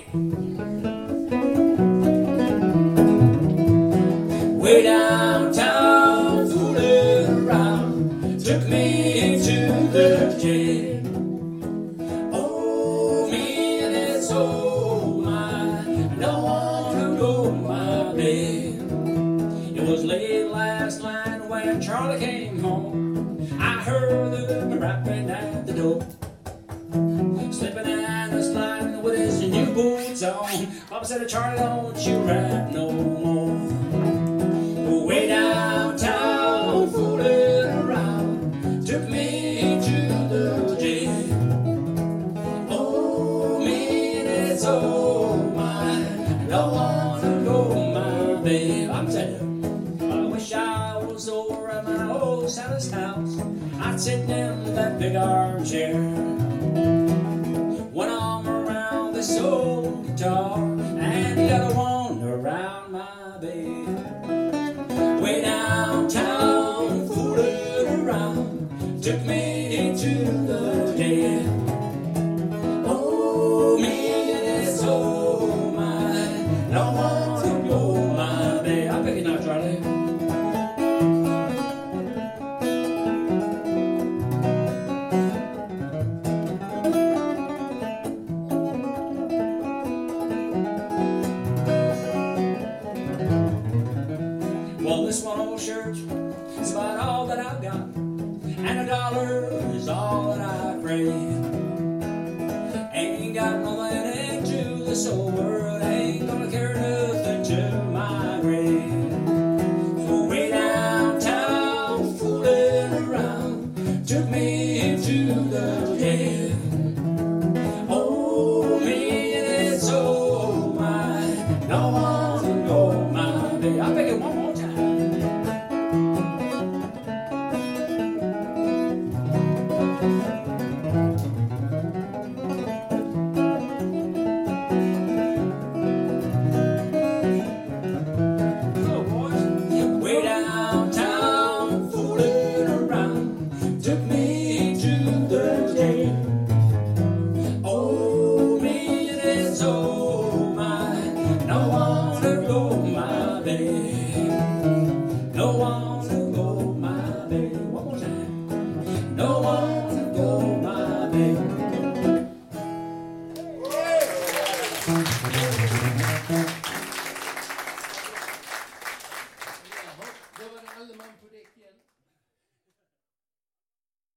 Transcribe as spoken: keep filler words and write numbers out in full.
Way downtown, fooling around, took me into the jail. Oh, me and it's oh my, I don't want to go my bed. It was late last night when Charlie came home. I heard them rapping at the door, slipping and a sliding with his new boots on. Papa said, Charlie, don't you rap no more. Way downtown, fooling around, took me to the jail. Oh, me and it's oh my, I don't want to go my bed. I'm telling you, I wish I was over at my old Sally's house. I'd sit in that big armchair, one arm around this old guitar, and the other one around my bed. Way downtown, fooling around, took me to the dead. Oh, me and it's oh my, don't want to go my bed. I'm picking up, Charlie. Well, this one old shirt is about all that I've got, and a dollar is all that I crave. Ain't got nothing into this old world, ain't gonna carry nothing to my grave. So way downtown, fooling around, took me to the jail. Oh, me and it's oh my, don't want to go my way. I'll make it one more time. Way downtown, fooling around, took me to the jail. Oh, me and it's oh my, no one to go my bed. No one to go my bed. One more time. No one.